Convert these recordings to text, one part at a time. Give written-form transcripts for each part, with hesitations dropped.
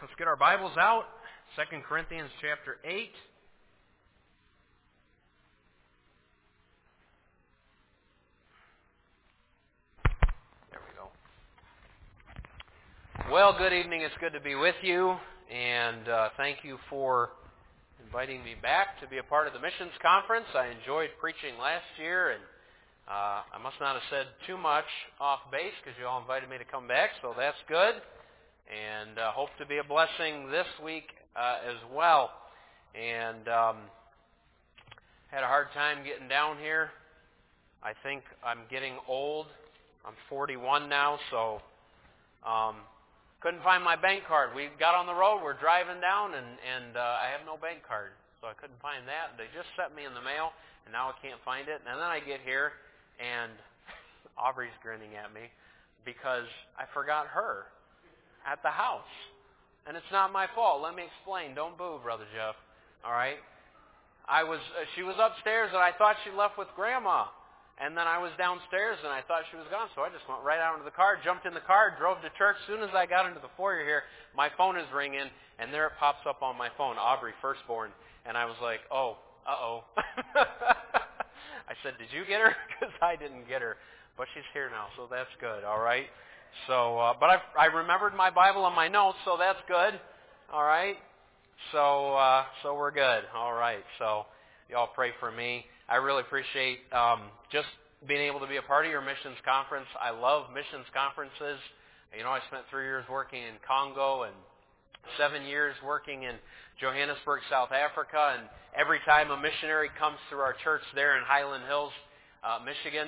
Let's get our Bibles out. 2 Corinthians chapter 8. There we go. Well, good evening. It's good to be with you. And thank you for inviting me back to be a part of the missions conference. I enjoyed preaching last year, and I must not have said too much off base because you all invited me to come back, so that's good. And hope to be a blessing this week as well. And had a hard time getting down here. I think I'm getting old. I'm 41 now, so couldn't find my bank card. We got on the road, we're driving down, and I have no bank card, so I couldn't find that. They just sent me in the mail, and now I can't find it. And then I get here, and Aubrey's grinning at me because I forgot her at the house. And it's not my fault. Let me explain. Don't boo, Brother Jeff. All right? She was upstairs, and I thought she left with Grandma. And then I was downstairs, and I thought she was gone. So I just went right out into the car, jumped in the car, drove to church. As soon as I got into the foyer here, my phone is ringing, and there it pops up on my phone, Aubrey, firstborn. And I was like, oh, uh-oh. I said, did you get her? Because I didn't get her. But she's here now, so that's good, all right? So, but I remembered my Bible on my notes, so that's good. All right. So we're good. All right. So y'all pray for me. I really appreciate just being able to be a part of your missions conference. I love missions conferences. You know, I spent 3 years working in Congo and 7 years working in Johannesburg, South Africa. And every time a missionary comes through our church there in Highland Hills, Michigan,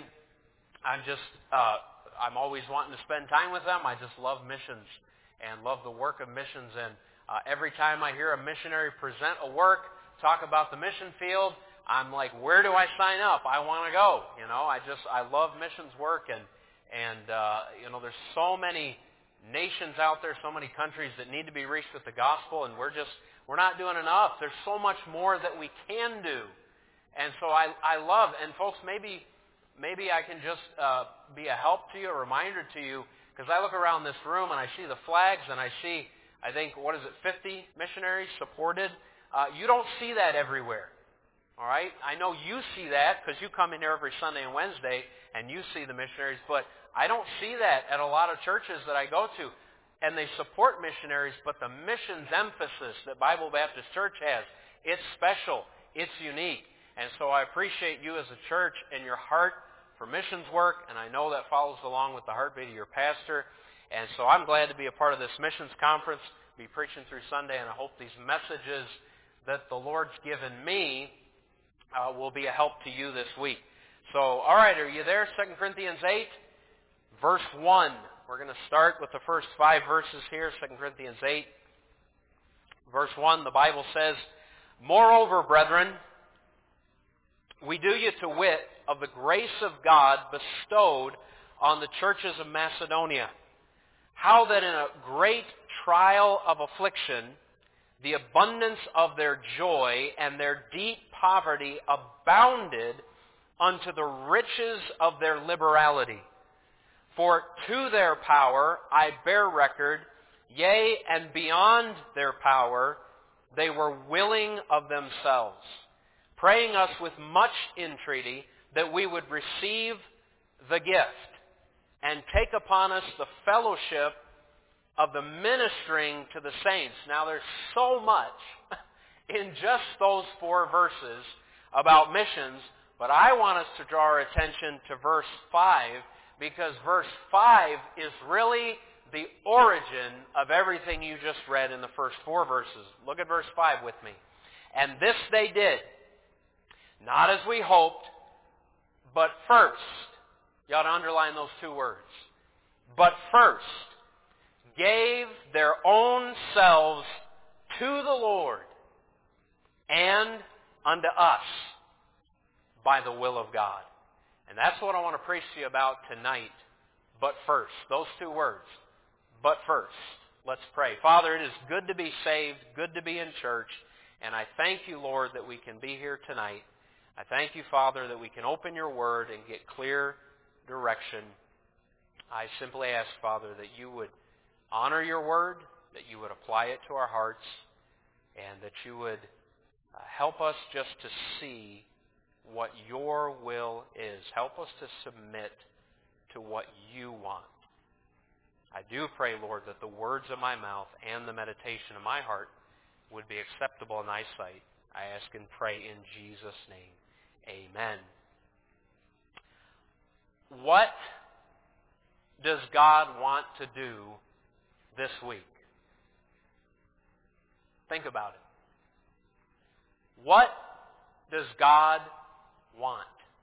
I'm always wanting to spend time with them. I just love missions and love the work of missions. And every time I hear a missionary present a work, talk about the mission field, I'm like, where do I sign up? I want to go. You know, I love missions work. And you know, there's so many nations out there, so many countries that need to be reached with the gospel, and we're not doing enough. There's so much more that we can do. And so I love, and folks, maybe I can just be a help to you, a reminder to you, because I look around this room and I see the flags and I see, I think, 50 missionaries supported. You don't see that everywhere, all right? I know you see that because you come in here every Sunday and Wednesday and you see the missionaries, but I don't see that at a lot of churches that I go to. And they support missionaries, but the missions emphasis that Bible Baptist Church has, it's special, it's unique. And so I appreciate you as a church and your heart for missions work, and I know that follows along with the heartbeat of your pastor. And so I'm glad to be a part of this missions conference, be preaching through Sunday, and I hope these messages that the Lord's given me will be a help to you this week. So, all right, are you there? 2 Corinthians 8, verse 1. We're going to start with the first 5 verses here, 2 Corinthians 8, verse 1. The Bible says, "Moreover, brethren, we do you to wit of the grace of God bestowed on the churches of Macedonia, how that in a great trial of affliction, the abundance of their joy and their deep poverty abounded unto the riches of their liberality. For to their power I bear record, yea, and beyond their power, they were willing of themselves, praying us with much entreaty that we would receive the gift and take upon us the fellowship of the ministering to the saints." Now there's so much in just those 4 verses about missions, but I want us to draw our attention to verse 5, because verse 5 is really the origin of everything you just read in the first 4 verses. Look at verse 5 with me. "And this they did, not as we hoped, but first," you ought to underline those 2 words, "but first gave their own selves to the Lord and unto us by the will of God." And that's what I want to preach to you about tonight. But first, those 2 words, but first. Let's pray. Father, it is good to be saved, good to be in church, and I thank you, Lord, that we can be here tonight. I thank you, Father, that we can open your word and get clear direction. I simply ask, Father, that you would honor your word, that you would apply it to our hearts, and that you would help us just to see what your will is. Help us to submit to what you want. I do pray, Lord, that the words of my mouth and the meditation of my heart would be acceptable in thy sight. I ask and pray in Jesus' name. Amen. What does God want to do this week? Think about it. What does God want?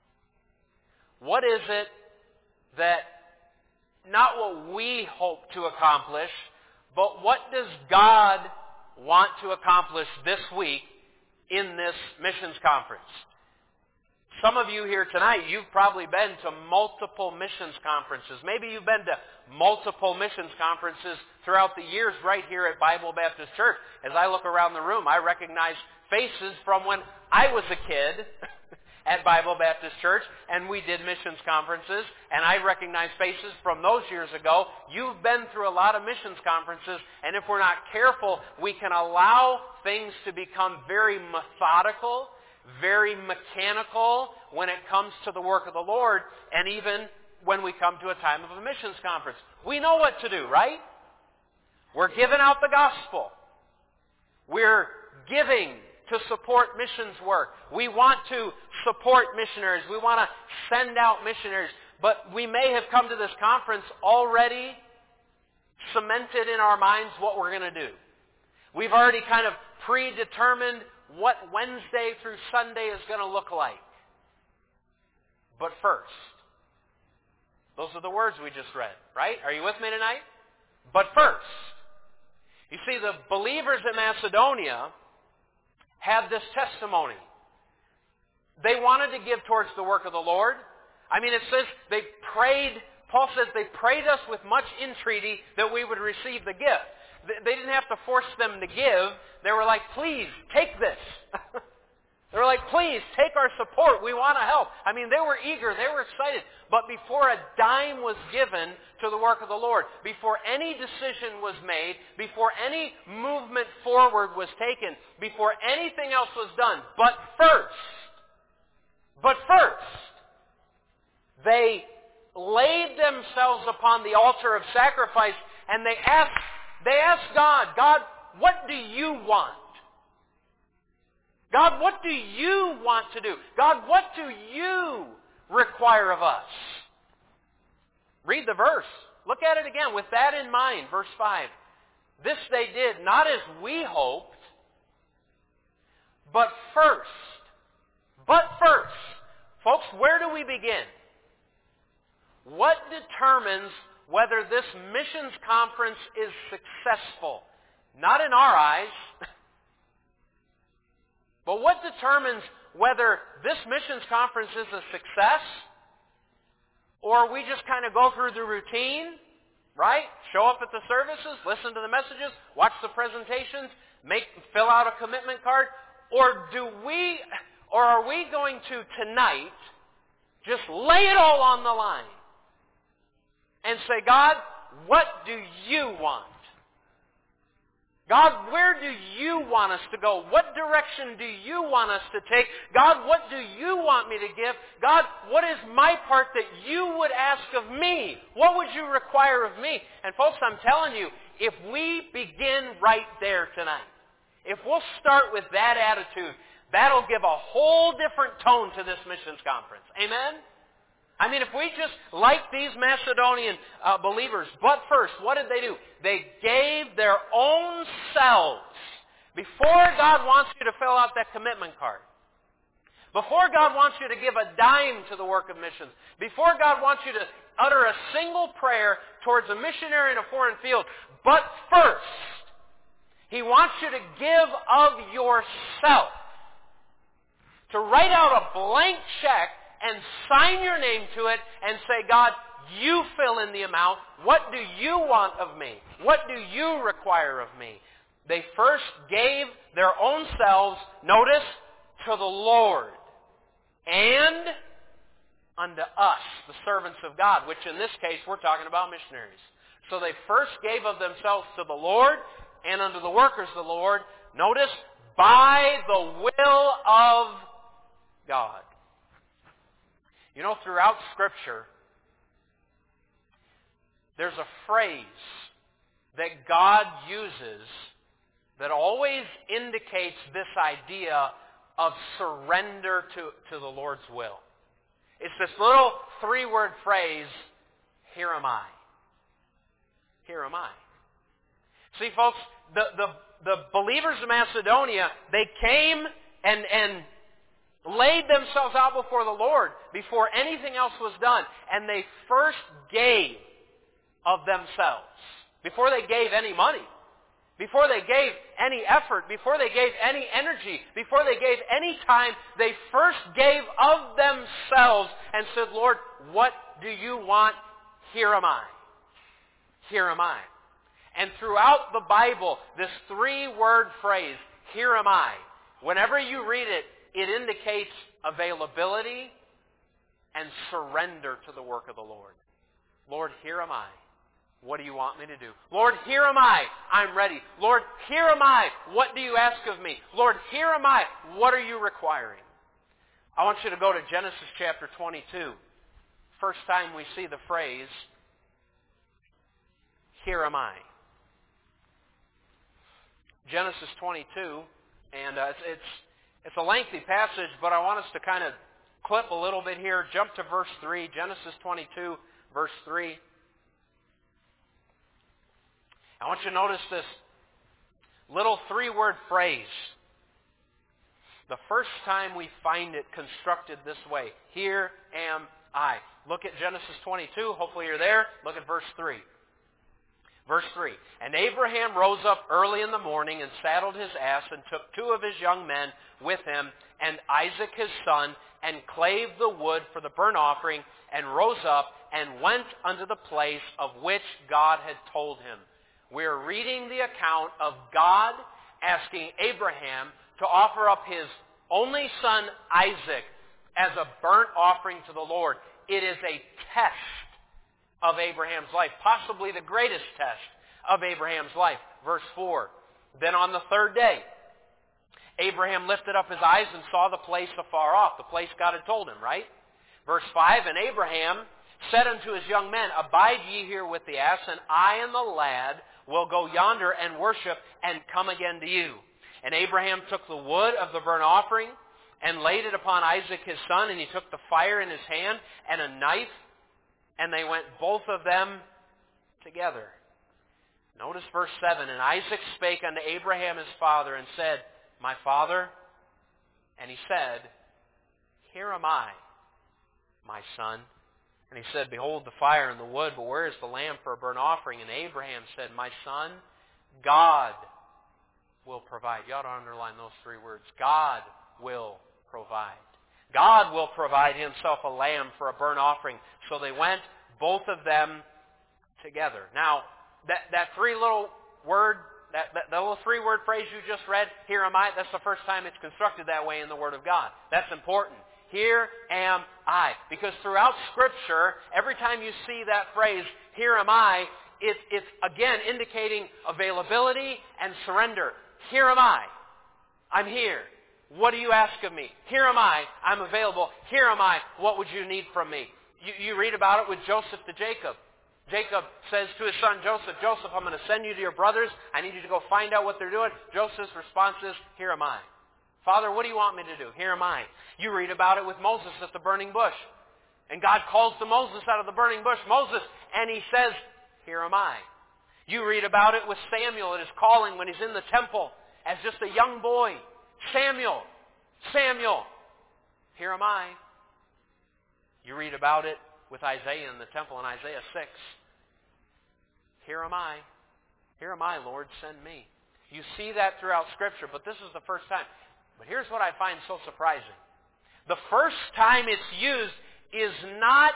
What is it that, not what we hope to accomplish, but what does God want to accomplish this week in this missions conference? Some of you here tonight, you've probably been to multiple missions conferences. Maybe you've been to multiple missions conferences throughout the years right here at Bible Baptist Church. As I look around the room, I recognize faces from when I was a kid at Bible Baptist Church, and we did missions conferences, and I recognize faces from those years ago. You've been through a lot of missions conferences, and if we're not careful, we can allow things to become very methodical, very mechanical when it comes to the work of the Lord, and even when we come to a time of a missions conference. We know what to do, right? We're giving out the gospel. We're giving to support missions work. We want to support missionaries. We want to send out missionaries. But we may have come to this conference already cemented in our minds what we're going to do. We've already kind of predetermined what Wednesday through Sunday is going to look like. But first, those are the words we just read, right? Are you with me tonight? But first, you see, the believers in Macedonia had this testimony. They wanted to give towards the work of the Lord. I mean, it says they prayed, Paul says they prayed us with much entreaty that we would receive the gift. They didn't have to force them to give. They were like, please, take this. They were like, please, take our support. We want to help. I mean, they were eager. They were excited. But before a dime was given to the work of the Lord, before any decision was made, before any movement forward was taken, before anything else was done, but first, they laid themselves upon the altar of sacrifice and they asked God, what do you want? God, what do you want to do? God, what do you require of us? Read the verse. Look at it again with that in mind. Verse 5. This they did not as we hoped, but first. Folks, where do we begin? What determines whether this missions conference is successful? Not in our eyes. But what determines whether this missions conference is a success, or we just kind of go through the routine, right? Show up at the services, listen to the messages, watch the presentations, fill out a commitment card, or are we going to tonight just lay it all on the line and say, God, what do you want? God, where do you want us to go? What direction do you want us to take? God, what do you want me to give? God, what is my part that you would ask of me? What would you require of me? And folks, I'm telling you, if we begin right there tonight, if we'll start with that attitude, that'll give a whole different tone to this missions conference. Amen? I mean, if we just, like these Macedonian believers, but first, what did they do? They gave their own selves. Before God wants you to fill out that commitment card, before God wants you to give a dime to the work of missions, before God wants you to utter a single prayer towards a missionary in a foreign field, but first, He wants you to give of yourself. To write out a blank check and sign your name to it and say, God, you fill in the amount. What do you want of me? What do you require of me? They first gave their own selves, notice, to the Lord and unto us, the servants of God, which in this case we're talking about missionaries. So they first gave of themselves to the Lord and unto the workers of the Lord. Notice, by the will of God. You know, throughout Scripture, there's a phrase that God uses that always indicates this idea of surrender to the Lord's will. It's this little 3-word phrase, here am I. Here am I. See, folks, the believers of Macedonia, they came and laid themselves out before the Lord before anything else was done. And they first gave of themselves. Before they gave any money. Before they gave any effort. Before they gave any energy. Before they gave any time. They first gave of themselves and said, Lord, what do you want? Here am I. Here am I. And throughout the Bible, this 3-word phrase, here am I, whenever you read it, it indicates availability and surrender to the work of the Lord. Lord, here am I. What do you want me to do? Lord, here am I. I'm ready. Lord, here am I. What do you ask of me? Lord, here am I. What are you requiring? I want you to go to Genesis chapter 22. First time we see the phrase, here am I. Genesis 22, and it's a lengthy passage, but I want us to kind of clip a little bit here. Jump to verse 3, Genesis 22, verse 3. I want you to notice this little 3-word phrase. The first time we find it constructed this way, here am I. Look at Genesis 22. Hopefully you're there. Look at verse 3. Verse 3, and Abraham rose up early in the morning and saddled his ass and took 2 of his young men with him and Isaac his son and clave the wood for the burnt offering and rose up and went unto the place of which God had told him. We're reading the account of God asking Abraham to offer up his only son Isaac as a burnt offering to the Lord. It is a test of Abraham's life, possibly the greatest test of Abraham's life. Verse 4, then on the 3rd day, Abraham lifted up his eyes and saw the place afar off, the place God had told him, right? Verse 5, and Abraham said unto his young men, abide ye here with the ass, and I and the lad will go yonder and worship and come again to you. And Abraham took the wood of the burnt offering and laid it upon Isaac his son, and he took the fire in his hand and a knife, and they went both of them together. Notice verse 7. And Isaac spake unto Abraham his father and said, my father. And he said, here am I, my son. And he said, behold the fire and the wood, but where is the lamb for a burnt offering? And Abraham said, my son, God will provide. You ought to underline those 3 words. God will provide. God will provide himself a lamb for a burnt offering. So they went, both of them, together. Now, that 3-little word, that little 3-word phrase you just read, here am I, that's the first time it's constructed that way in the Word of God. That's important. Here am I. Because throughout Scripture, every time you see that phrase, here am I, it's again indicating availability and surrender. Here am I. I'm here. What do you ask of me? Here am I. I'm available. Here am I. What would you need from me? You read about it with Joseph to Jacob. Jacob says to his son Joseph, Joseph, I'm going to send you to your brothers. I need you to go find out what they're doing. Joseph's response is, here am I. Father, what do you want me to do? Here am I. You read about it with Moses at the burning bush. And God calls to Moses out of the burning bush, Moses, and he says, here am I. You read about it with Samuel at his calling when he's in the temple as just a young boy. Samuel, Samuel, here am I. You read about it with Isaiah in the temple in Isaiah 6. Here am I. Here am I, Lord, send me. You see that throughout Scripture, but this is the first time. But here's what I find so surprising. The first time it's used is not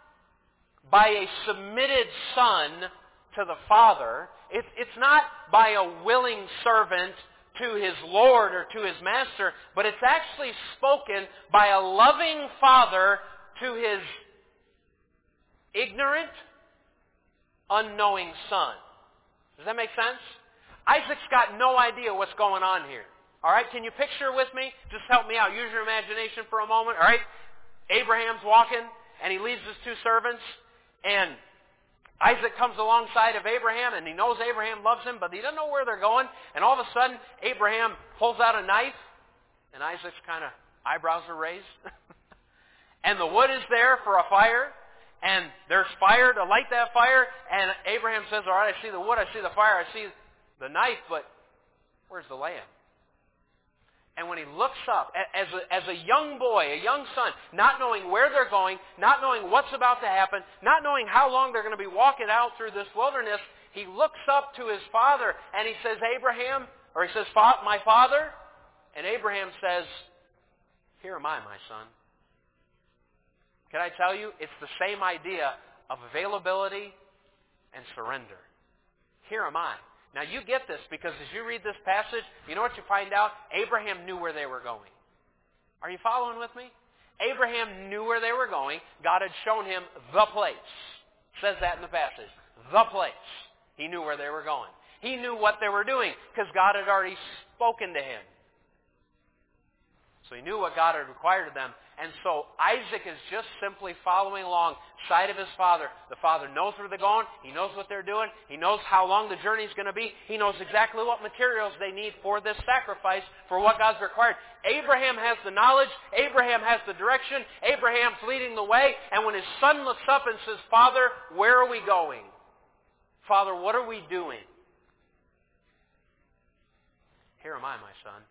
by a submitted son to the Father. It's not by a willing servant to his Lord or to his master, but it's actually spoken by a loving father to his ignorant, unknowing son. Does that make sense? Isaac's got no idea what's going on here. All right, can you picture with me? Just help me out. Use your imagination for a moment. All right, Abraham's walking, and he leaves his two servants, and Isaac comes alongside of Abraham, and he knows Abraham loves him, but he doesn't know where they're going. And all of a sudden, Abraham pulls out a knife, and Isaac's kind of eyebrows are raised. And the wood is there for a fire, and there's fire to light that fire. And Abraham says, all right, I see the wood, I see the fire, I see the knife, but where's the lamb? And when he looks up, as a young boy, a young son, not knowing where they're going, not knowing what's about to happen, not knowing how long they're going to be walking out through this wilderness, he looks up to his father and he says, Abraham, or he says, my father. And Abraham says, here am I, my son. Can I tell you, it's the same idea of availability and surrender. Here am I. Now you get this because as you read this passage, you know what you find out? Abraham knew where they were going. Are you following with me? Abraham knew where they were going. God had shown him the place. It says that in the passage. The place. He knew where they were going. He knew what they were doing because God had already spoken to him. So he knew what God had required of them. And so Isaac is just simply following alongside of his father. The father knows where they're going. He knows what they're doing. He knows how long the journey is going to be. He knows exactly what materials they need for this sacrifice, for what God's required. Abraham has the knowledge. Abraham has the direction. Abraham's leading the way. And when his son looks up and says, Father, where are we going? Father, what are we doing? Here am I, my son.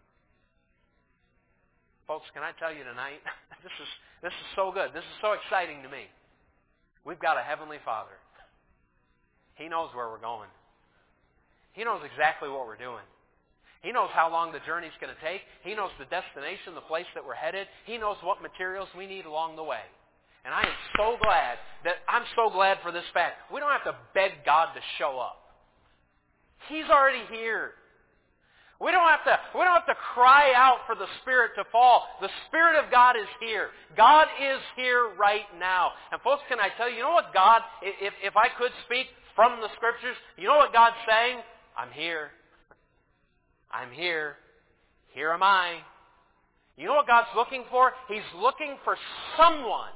Folks, can I tell you tonight, this is so good. This is so exciting to me. We've got a Heavenly Father. He knows where we're going. He knows exactly what we're doing. He knows how long the journey's going to take. He knows the destination, the place that we're headed. He knows what materials we need along the way. And I'm so glad for this fact. We don't have to beg God to show up. He's already here. We don't have to cry out for the Spirit to fall. The Spirit of God is here. God is here right now. And folks, can I tell you, you know what God, if I could speak from the Scriptures, you know what God's saying? I'm here. I'm here. Here am I. You know what God's looking for? He's looking for someone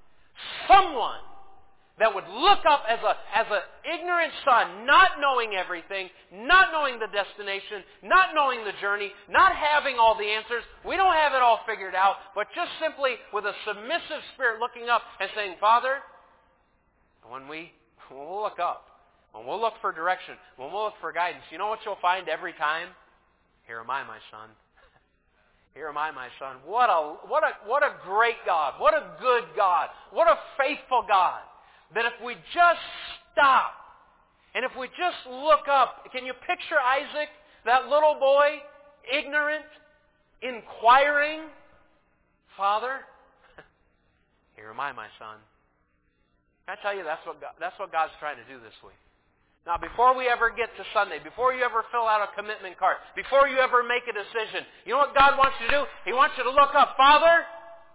that would look up as an ignorant son, not knowing everything, not knowing the destination, not knowing the journey, not having all the answers. We don't have it all figured out, but just simply with a submissive spirit looking up and saying, Father, when we'll look up, when we'll look for direction, when we'll look for guidance, you know what you'll find every time? Here am I, my son. Here am I, my son. What a great God. What a good God. What a faithful God. That if we just stop, and if we just look up, can you picture Isaac, that little boy, ignorant, inquiring, Father, here am I, my son. Can I tell you, that's what God's trying to do this week. Now, before we ever get to Sunday, before you ever fill out a commitment card, before you ever make a decision, you know what God wants you to do? He wants you to look up, Father,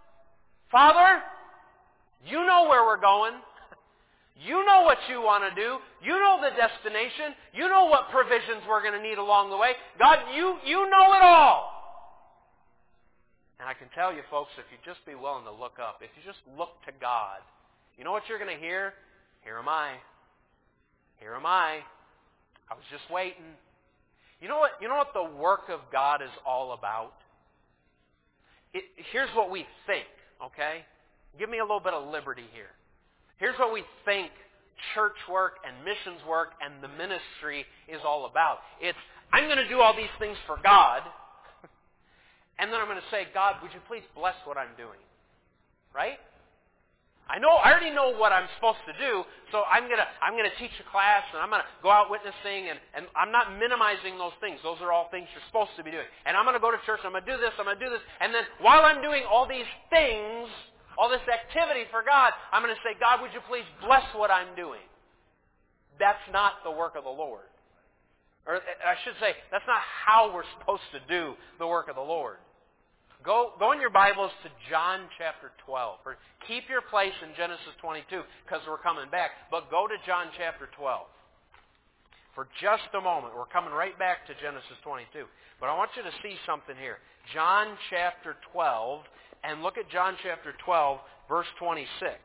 you know where we're going. You know what you want to do. You know the destination. You know what provisions we're going to need along the way. God, you know it all. And I can tell you, folks, if you just be willing to look up, if you just look to God, you know what you're going to hear? Here am I. Here am I. I was just waiting. You know what the work of God is all about? Here's what we think, okay? Give me a little bit of liberty here. Here's what we think church work and missions work and the ministry is all about. It's, I'm going to do all these things for God, and then I'm going to say, God, would you please bless what I'm doing? Right? I already know what I'm supposed to do, so I'm going to teach a class, and I'm going to go out witnessing, and I'm not minimizing those things. Those are all things you're supposed to be doing. And I'm going to go to church, I'm going to do this, and then while I'm doing all these things, all this activity for God, I'm going to say, God, would you please bless what I'm doing? That's not the work of the Lord. Or I should say, that's not how we're supposed to do the work of the Lord. Go in your Bibles to John chapter 12. Or keep your place in Genesis 22 because we're coming back. But go to John chapter 12. For just a moment. We're coming right back to Genesis 22. But I want you to see something here. John chapter 12. And look at John chapter 12, verse 26.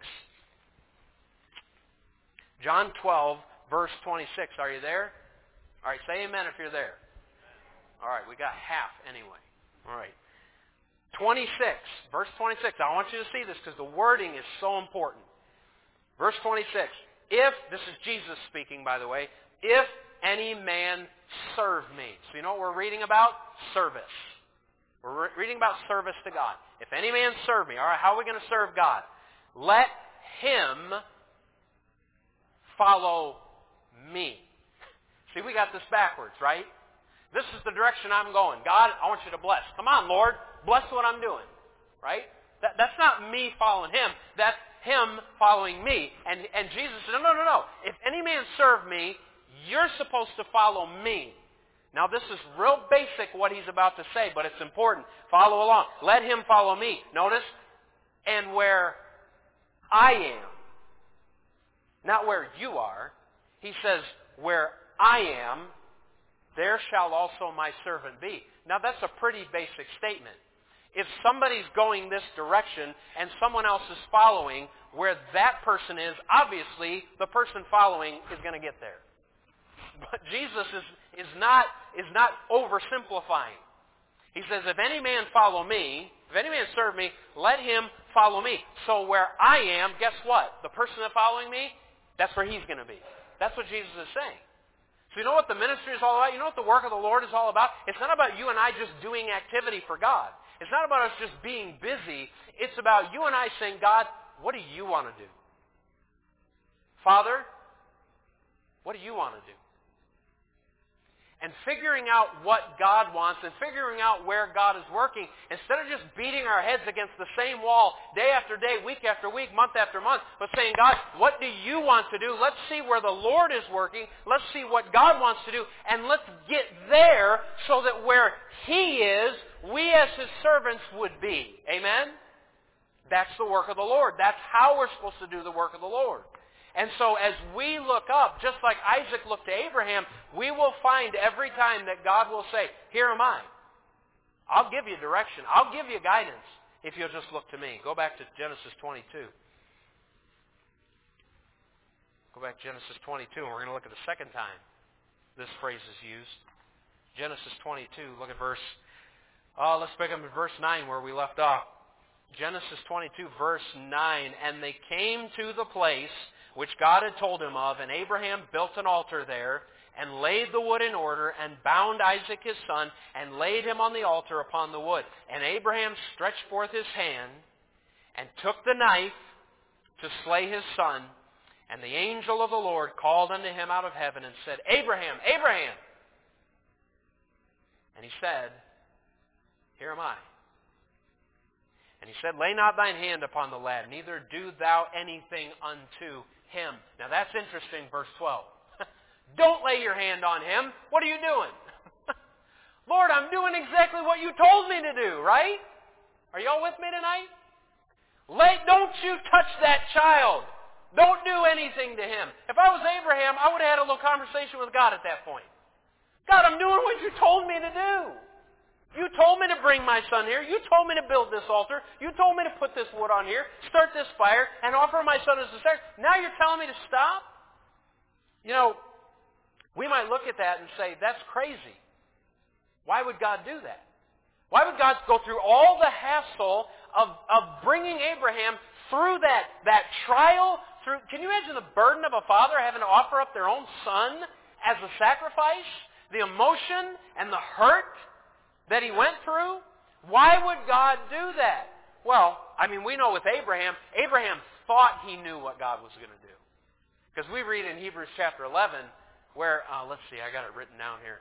John 12, verse 26. Are you there? All right, say amen if you're there. All right, we got half anyway. All right. 26, verse 26. I want you to see this because the wording is so important. Verse 26. This is Jesus speaking, by the way. If any man serve me. So you know what we're reading about? Service. We're reading about service to God. If any man serve me. All right, how are we going to serve God? Let him follow me. See, we got this backwards, right? This is the direction I'm going. God, I want you to bless. Come on, Lord. Bless what I'm doing. Right? That's not me following him. That's him following me. And Jesus said, no. If any man serve me, you're supposed to follow me. Now, this is real basic what he's about to say, but it's important. Follow along. Let him follow me. Notice, and where I am, not where you are, he says, where I am, there shall also my servant be. Now, that's a pretty basic statement. If somebody's going this direction and someone else is following, where that person is, obviously, the person following is going to get there. But Jesus is not oversimplifying. He says, if any man follow me, if any man serve me, let him follow me. So where I am, guess what? The person that's following me, that's where he's going to be. That's what Jesus is saying. So you know what the ministry is all about? You know what the work of the Lord is all about? It's not about you and I just doing activity for God. It's not about us just being busy. It's about you and I saying, God, what do you want to do? Father, what do you want to do? And figuring out what God wants and figuring out where God is working, instead of just beating our heads against the same wall day after day, week after week, month after month, but saying, God, what do you want to do? Let's see where the Lord is working. Let's see what God wants to do. And let's get there so that where He is, we as His servants would be. Amen? That's the work of the Lord. That's how we're supposed to do the work of the Lord. And so as we look up, just like Isaac looked to Abraham, we will find every time that God will say, here am I. I'll give you direction. I'll give you guidance if you'll just look to me. Go back to Genesis 22. Go back to Genesis 22, and we're going to look at the second time this phrase is used. Genesis 22, look at let's pick up in verse 9 where we left off. Genesis 22, verse 9. And they came to the place which God had told him of, and Abraham built an altar there, and laid the wood in order, and bound Isaac his son, and laid him on the altar upon the wood. And Abraham stretched forth his hand, and took the knife to slay his son. And the angel of the Lord called unto him out of heaven, and said, Abraham, Abraham! And he said, here am I. And he said, lay not thine hand upon the lad, neither do thou anything unto him. Now that's interesting, verse 12. Don't lay your hand on him. What are you doing? Lord, I'm doing exactly what you told me to do, right? Are y'all with me tonight? Don't you touch that child. Don't do anything to him. If I was Abraham, I would have had a little conversation with God at that point. God, I'm doing what you told me to do. You told me to bring my son here. You told me to build this altar. You told me to put this wood on here, start this fire, and offer my son as a sacrifice. Now you're telling me to stop? You know, we might look at that and say, that's crazy. Why would God do that? Why would God go through all the hassle of bringing Abraham through that trial? Can you imagine the burden of a father having to offer up their own son as a sacrifice? The emotion and the hurt that he went through? Why would God do that? Well, I mean, we know with Abraham thought he knew what God was going to do. Because we read in Hebrews chapter 11 where, let's see, I got it written down here.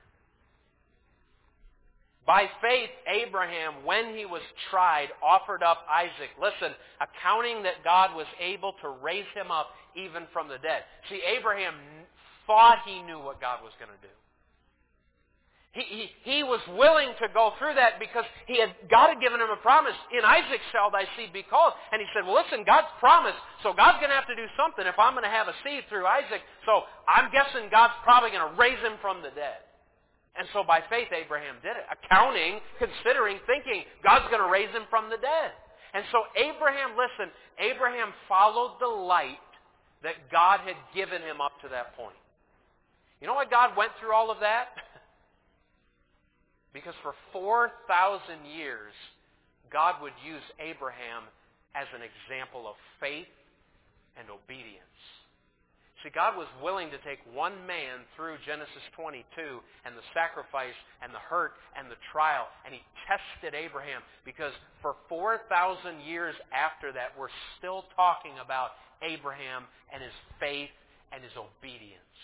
By faith, Abraham, when he was tried, offered up Isaac. Listen, accounting that God was able to raise him up even from the dead. See, Abraham thought he knew what God was going to do. He was willing to go through that because God had given him a promise. In Isaac shall thy seed be called. And he said, well, listen, God's promised, so God's going to have to do something if I'm going to have a seed through Isaac. So I'm guessing God's probably going to raise him from the dead. And so by faith, Abraham did it. Accounting, considering, thinking, God's going to raise him from the dead. And so Abraham followed the light that God had given him up to that point. You know why God went through all of that? Because for 4,000 years, God would use Abraham as an example of faith and obedience. See, God was willing to take one man through Genesis 22 and the sacrifice and the hurt and the trial, and He tested Abraham because for 4,000 years after that, we're still talking about Abraham and his faith and his obedience.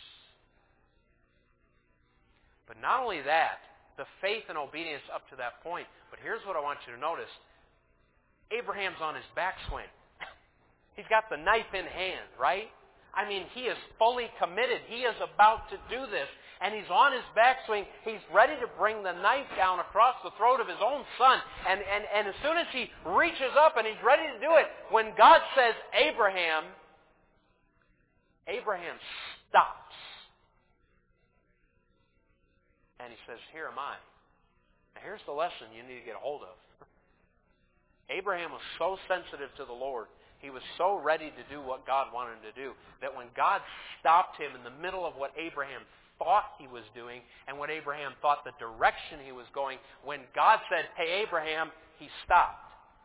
But not only that, the faith and obedience up to that point. But here's what I want you to notice. Abraham's on his backswing. He's got the knife in hand, right? I mean, he is fully committed. He is about to do this. And he's on his backswing. He's ready to bring the knife down across the throat of his own son. And as soon as he reaches up and he's ready to do it, when God says, Abraham stops. And he says, here am I. Now here's the lesson you need to get a hold of. Abraham was so sensitive to the Lord. He was so ready to do what God wanted him to do that when God stopped him in the middle of what Abraham thought he was doing and what Abraham thought the direction he was going, when God said, hey, Abraham, he stopped.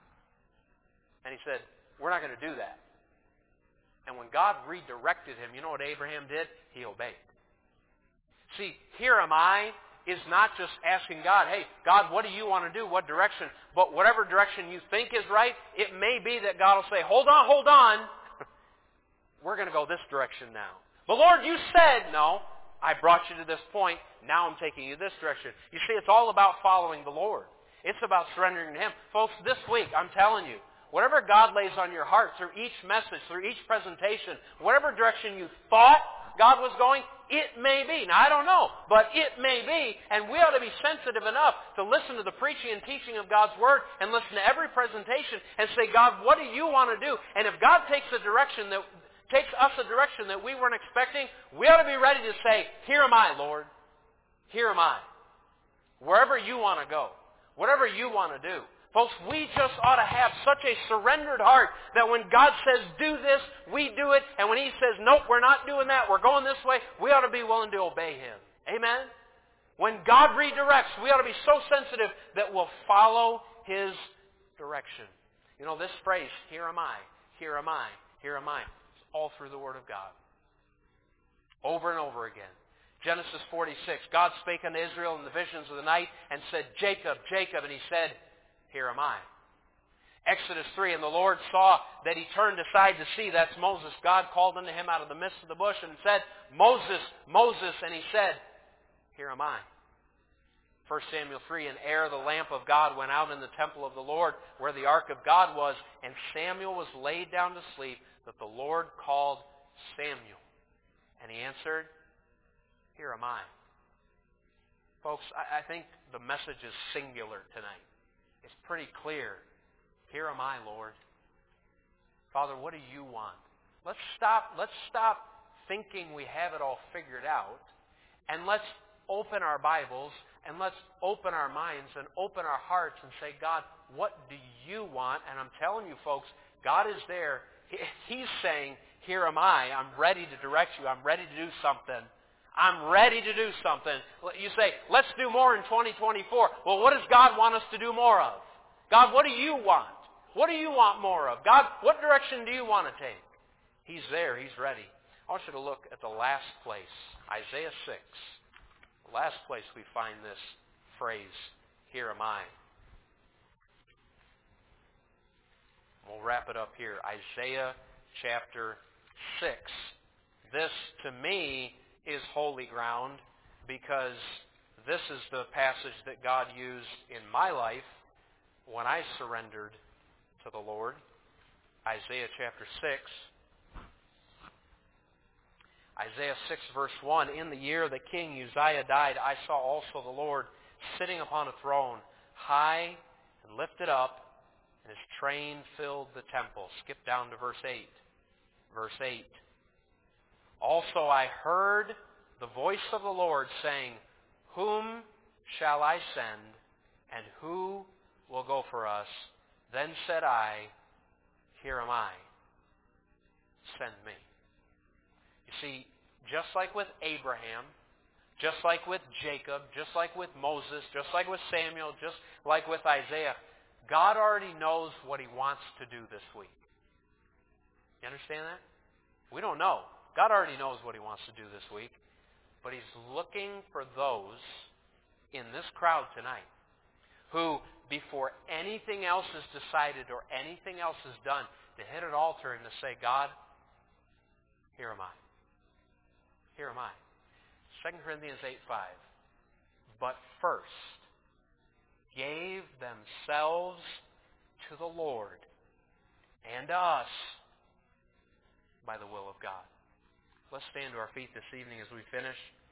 And he said, we're not going to do that. And when God redirected him, you know what Abraham did? He obeyed. See, here am I is not just asking God, hey, God, what do you want to do? What direction? But whatever direction you think is right, it may be that God will say, hold on. We're going to go this direction now. But Lord, you said, no, I brought you to this point. Now I'm taking you this direction. You see, it's all about following the Lord. It's about surrendering to Him. Folks, this week, I'm telling you, whatever God lays on your heart through each message, through each presentation, whatever direction you thought God was going, it may be. Now, I don't know, but it may be, and we ought to be sensitive enough to listen to the preaching and teaching of God's Word and listen to every presentation and say, God, what do you want to do? And if God takes us a direction that we weren't expecting, we ought to be ready to say, here am I, Lord. Here am I. Wherever you want to go, whatever you want to do. Folks, we just ought to have such a surrendered heart that when God says do this, we do it. And when He says, nope, we're not doing that, we're going this way, we ought to be willing to obey Him. Amen? When God redirects, we ought to be so sensitive that we'll follow His direction. You know, this phrase, here am I, here am I, here am I, it's all through the Word of God. Over and over again. Genesis 46, God spake unto Israel in the visions of the night and said, Jacob, Jacob, and He said, here am I. Exodus 3, and the Lord saw that he turned aside to see. That's Moses. God called unto him out of the midst of the bush and said, Moses, Moses. And he said, here am I. 1 Samuel 3, and ere the lamp of God went out in the temple of the Lord, where the ark of God was, and Samuel was laid down to sleep, that the Lord called Samuel. And he answered, here am I. Folks, I think the message is singular tonight. It's pretty clear. Here am I, Lord. Father, what do you want? Let's stop thinking we have it all figured out, and let's open our Bibles, and let's open our minds and open our hearts and say, God, what do you want? And I'm telling you, folks, God is there. He's saying, here am I. I'm ready to direct you. I'm ready to do something. I'm ready to do something. You say, let's do more in 2024. Well, what does God want us to do more of? God, what do you want? What do you want more of? God, what direction do you want to take? He's there. He's ready. I want you to look at the last place, Isaiah 6. The last place we find this phrase, here am I. We'll wrap it up here. Isaiah chapter 6. This, to me, is holy ground because this is the passage that God used in my life when I surrendered to the Lord. Isaiah chapter 6. Isaiah 6 verse 1, in the year that King Uzziah died, I saw also the Lord sitting upon a throne, high and lifted up, and his train filled the temple. Skip down to verse 8. Verse 8. Also I heard the voice of the Lord saying, Whom shall I send, and who will go for us? Then said I, Here am I. Send me. You see, just like with Abraham, just like with Jacob, just like with Moses, just like with Samuel, just like with Isaiah, God already knows what He wants to do this week. You understand that? We don't know. God already knows what He wants to do this week, but He's looking for those in this crowd tonight who, before anything else is decided or anything else is done, to hit an altar and to say, God, here am I. Here am I. 2 Corinthians 8:5. But first gave themselves to the Lord and to us by the will of God. Let's stand to our feet this evening as we finish.